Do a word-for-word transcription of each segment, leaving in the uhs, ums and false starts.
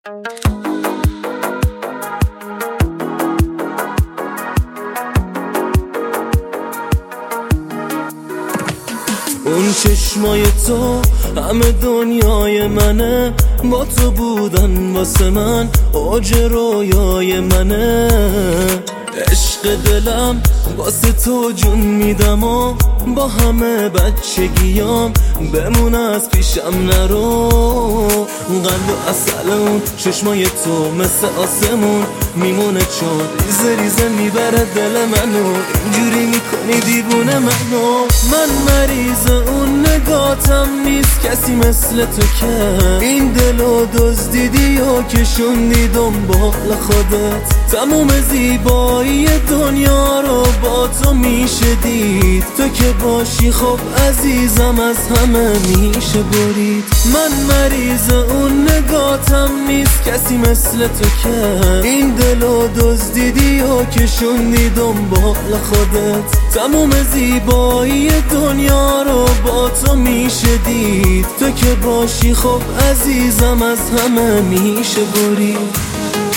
اون چشمای تو همه دنیای منه، با تو بودن واسه من اوج رویای منه. عشق دلم واسه تو جون میدم و با همه بچگیام بمون از پیشم نرو. قلب و اصل اون چشمای تو مثل آسمون میمونه، چون ریزه ریزه میبره دل منو، اینجوری میکنی دیوونه منو. من مریض اون نگاتم نیست کسی مثل تو که این دلو دزدیدی و کشوندی دنبال خودت. تموم زیبایی دنیا رو با تو میشه دید، تو که باشی خب عزیزم از همه میشه برید. من مریض اون نگاتم نیست کسی مثل تو که این دلو دزدیدی و کشوندی دنبال خودت. تموم زیبایی دنیا رو با تو میشه دید، تو که باشی خب عزیزم از همه میشه برید.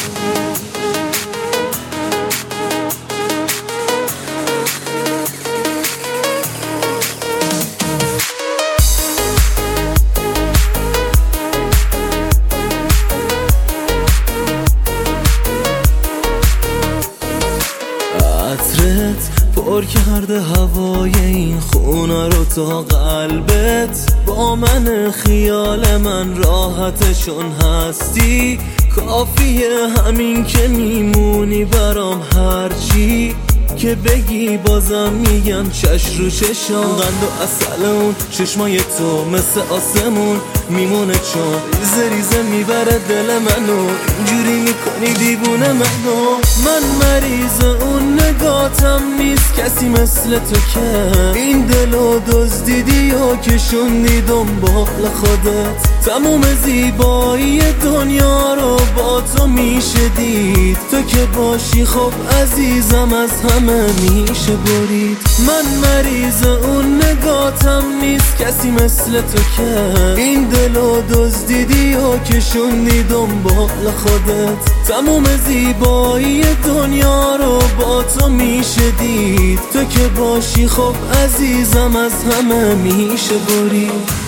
عطرت پر کرده هوای این خونه رو تا قلبت، با من خیال من راحته چون هستی. کافیه همین که میمونی برام، هرچی که بگی بازم میگم چش رو چشام. قند و اصل اون چشمای تو مثل آسمون میمونه، چون ریزه ریزه میبره دل منو، اینجوری میکنی دیوونه منو. من مریض اون نگاتم نیست کسی مثل تو که این دلو دزدیدی و کشوندی دنبال خودت. تموم زیبایی دنیا رو با تو میشه دید، تو که باشی خب عزیزم از همه میشه برید. من مریض اون نگاتم نیست کسی مثل تو که این دلو دزدیدی و کشوندی دنبال خودت. تموم زیبایی دنیا رو با تو میشه دید، تو که باشی خب عزیزم از همه میشه برید.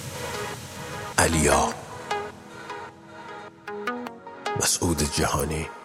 علیا مسعود جهانی.